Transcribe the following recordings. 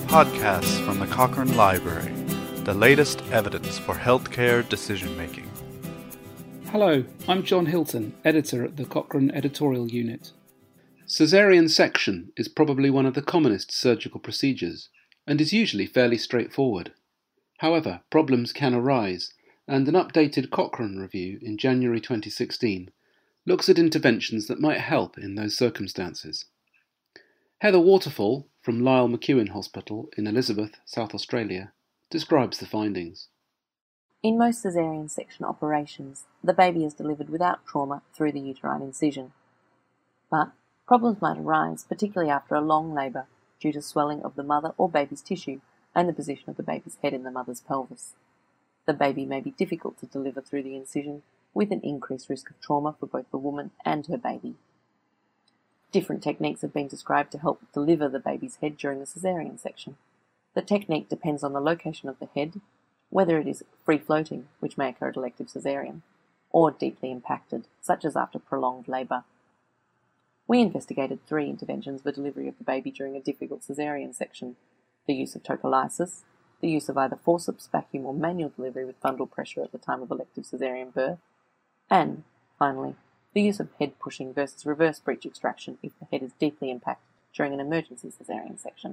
Podcasts from the Cochrane Library, the latest evidence for healthcare decision-making. Hello, I'm John Hilton, editor at the Cochrane Editorial Unit. Caesarean section is probably one of the commonest surgical procedures and is usually fairly straightforward. However, problems can arise, and an updated Cochrane review in January 2016 looks at interventions that might help in those circumstances. Heather Waterfall from Lyell McEwin Hospital in Elizabeth, South Australia, describes the findings. In most caesarean section operations, the baby is delivered without trauma through the uterine incision. But problems might arise, particularly after a long labour, due to swelling of the mother or baby's tissue and the position of the baby's head in the mother's pelvis. The baby may be difficult to deliver through the incision, with an increased risk of trauma for both the woman and her baby. Different techniques have been described to help deliver the baby's head during the caesarean section. The technique depends on the location of the head, whether it is free-floating, which may occur at elective caesarean, or deeply impacted, such as after prolonged labour. We investigated 3 interventions for delivery of the baby during a difficult caesarean section: the use of tocolysis, the use of either forceps, vacuum or manual delivery with fundal pressure at the time of elective caesarean birth, and, finally, the use of head pushing versus reverse breech extraction if the head is deeply impacted during an emergency caesarean section.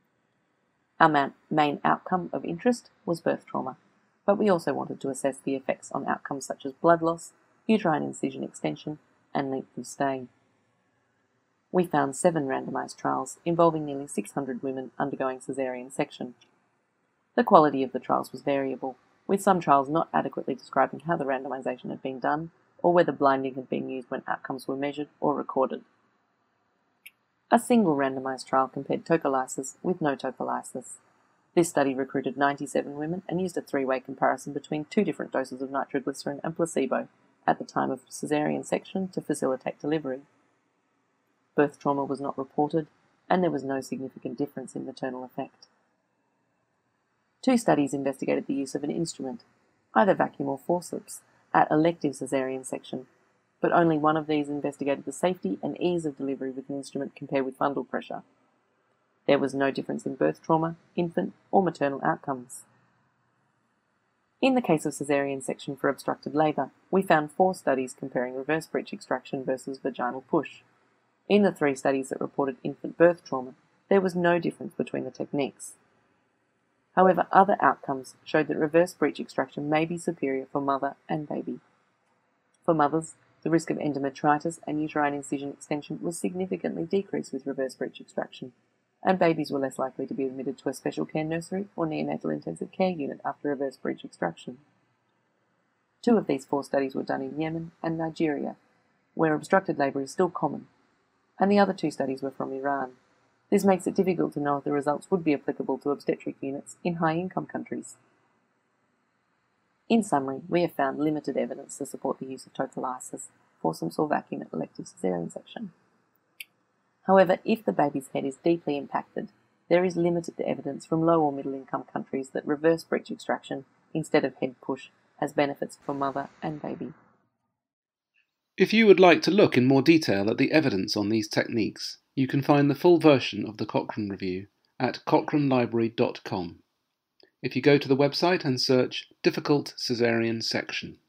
Our main outcome of interest was birth trauma, but we also wanted to assess the effects on outcomes such as blood loss, uterine incision extension, and length of stay. We found 7 randomised trials involving nearly 600 women undergoing caesarean section. The quality of the trials was variable, with some trials not adequately describing how the randomisation had been done, or whether blinding had been used when outcomes were measured or recorded. A single randomised trial compared tocolysis with no tocolysis. This study recruited 97 women and used a 3-way comparison between 2 different doses of nitroglycerin and placebo at the time of caesarean section to facilitate delivery. Birth trauma was not reported, and there was no significant difference in maternal effect. 2 studies investigated the use of an instrument, either vacuum or forceps, at elective caesarean section, but only one of these investigated the safety and ease of delivery with an instrument compared with fundal pressure. There was no difference in birth trauma, infant, or maternal outcomes. In the case of caesarean section for obstructed labour, we found 4 studies comparing reverse breech extraction versus vaginal push. In the 3 studies that reported infant birth trauma, there was no difference between the techniques. However, other outcomes showed that reverse breech extraction may be superior for mother and baby. For mothers, the risk of endometritis and uterine incision extension was significantly decreased with reverse breech extraction, and babies were less likely to be admitted to a special care nursery or neonatal intensive care unit after reverse breech extraction. 2 of these 4 studies were done in Yemen and Nigeria, where obstructed labour is still common, and the other 2 studies were from Iran. This makes it difficult to know if the results would be applicable to obstetric units in high-income countries. In summary, we have found limited evidence to support the use of tocolysis, forceps or vacuum at elective caesarean section. However, if the baby's head is deeply impacted, there is limited evidence from low or middle-income countries that reverse breech extraction instead of head push has benefits for mother and baby. If you would like to look in more detail at the evidence on these techniques, you can find the full version of the Cochrane Review at cochranelibrary.com. If you go to the website and search Difficult Caesarean Section.